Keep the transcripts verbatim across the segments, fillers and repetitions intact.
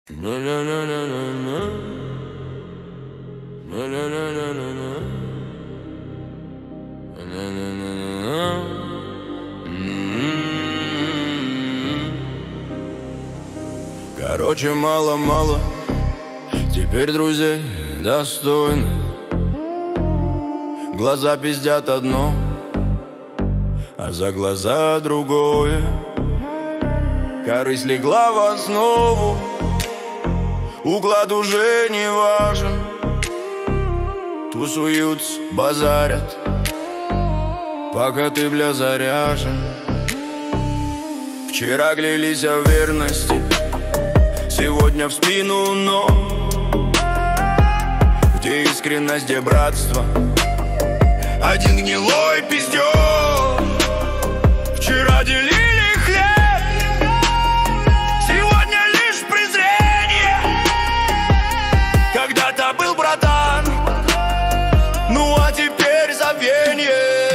Короче, мало-мало теперь друзей достойны. Глаза пиздят одно, а за глаза другое. Корысть легла в основу, уклад уже не важен. Тусуются, базарят, пока ты, бля, заряжен. Вчера клялись о верности, сегодня в спину, но где искренность, где братство? Один гнилой пиздёж. Вчера делили хлеб, сегодня лишь презрение. Когда-то был братан, ну а теперь забвенье.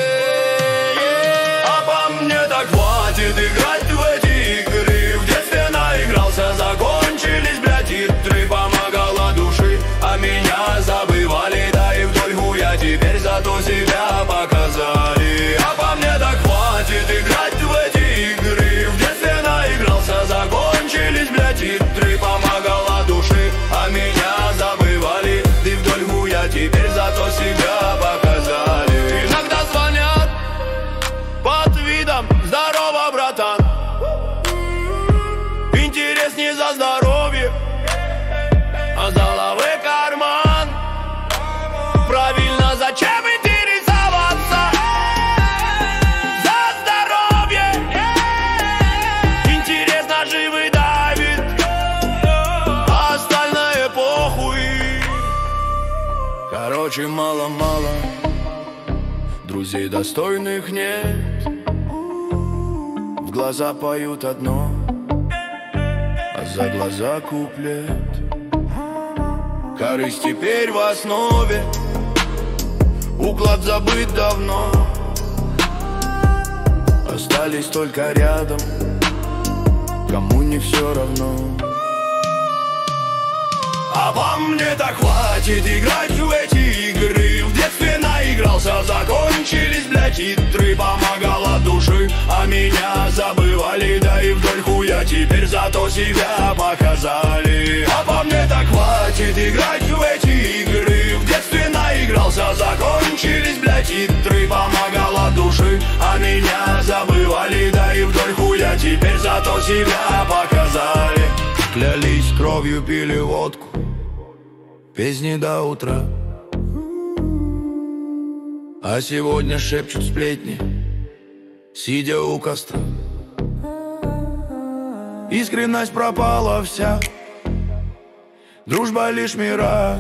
А по мне так хватит играть в эти игры. В детстве наигрался, закончились, блядь, титры. Помогала души, а меня забывали. Да и вдоль хуя теперь зато себя показали. А по мне так хватит играть в эти игры. В детстве наигрался, закончились, блядь, титры. Помогала души, а меня забывали. Да и вдоль хуя теперь зато себя показали. Иногда звонят под видом «Здорово, братан». Интерес не за здоровье, а за головы карман. Правильно, зачем интересоваться? За здоровье. Интерес наживы давит, а остальное похуй. Короче, мало-мало друзей достойных нет. В глаза поют одно, а за глаза куплет. Корысть теперь в основе, уклад забыт давно. Остались только рядом, кому не все равно. А по мне так хватит играть в эти игры. В детстве наигрался, закончились, блядь, титры. Помогала души, а меня забывали. Да и вдоль хуя теперь зато себя показали. А по мне так хватит играть в эти игры. В детстве наигрался, закончились, блядь, титры. Помогала души, а меня забывали. Да и вдоль хуя теперь зато себя показали. Клялись кровью, пили водку, песни до утра. А сегодня шепчут сплетни, сидя у костра. Искренность пропала вся, дружба лишь мираж.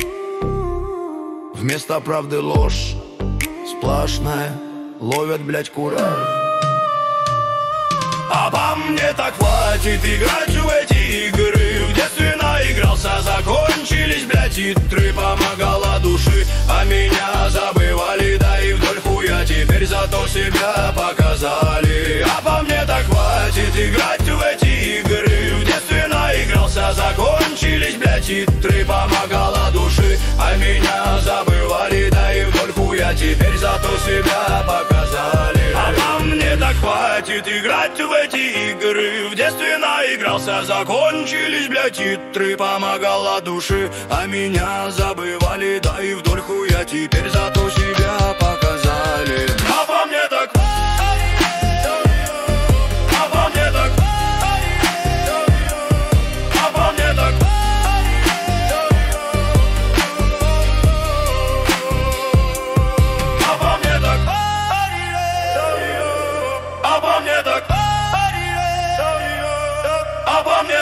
Вместо правды ложь сплошная, ловят, блядь, кураж. А по мне так хватит играть в эти игры. В детстве наигрался, закончились, блядь, титры. Помогала души, а меня забывали. Да и вдоль хуя теперь зато себя показали. А по мне так хватит играть в эти игры. В детстве наигрался, закончились, блядь, титры. Помогала души, а меня забывали. Да и вдоль хуя теперь зато себя показали. А по мне так хватит играть в эти игры. В детстве наигрался, закончились, блядь, титры. Помогала души, а меня забывали. Да и вдоль хуя теперь зато себя показали. А по мне так, а по мне так, а по мне так, а по мне так, а по мне так, а по мне